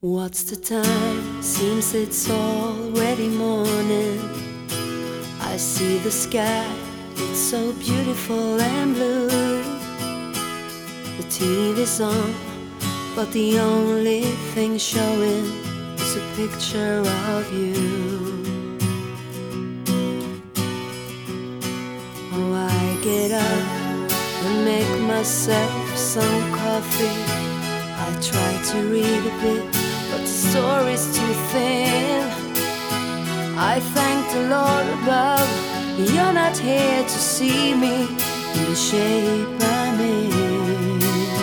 What's the time? Seems it's already morning. I see the sky, it's so beautiful and blue. The TV's on, but the only thing showing is a picture of you. Oh, I get up and make myself some coffee. I try to read a bit, but the story's too thin. I thank the Lord above, you're not here to see me in the shape I'm in.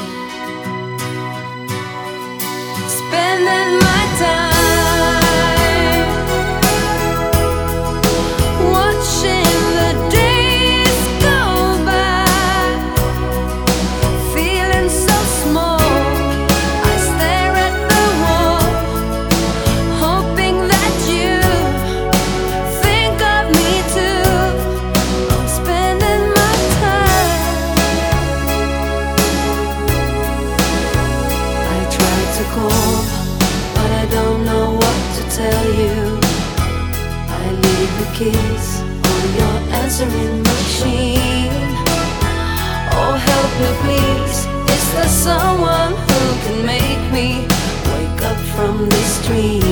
Spending my time watching the days go by, feeling so small. But I don't know what to tell you. I leave the keys on your answering machine. Oh, help me please, is there someone who can make me wake up from this dream?